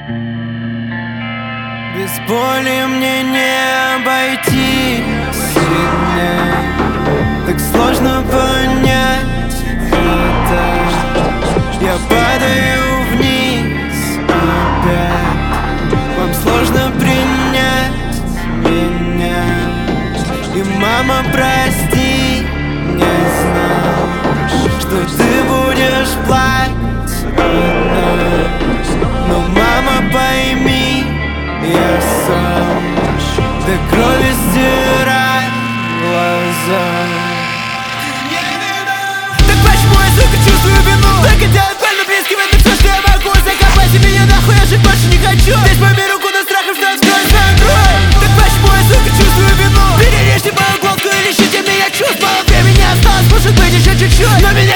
Без боли мне не обойтись, так сложно понять это. Я падаю вниз опять, вам сложно принять меня. И мама, прости, не знал, что ты будешь плакать одна. Но мама, пойми, я сам до крови стираю глаза. Так почему я, сука, чувствую вину? Только делать больно близким, это все, что я могу. Закопать себе я нахуй, я жить больше не хочу. Весь мой мир укутан страхом, что откроет свою кровь. Так почему я, сука, чувствую вину? Перережьте мою глотку и лишите меня чувств. Мало времени осталось, может быть, еще чуть-чуть, но меня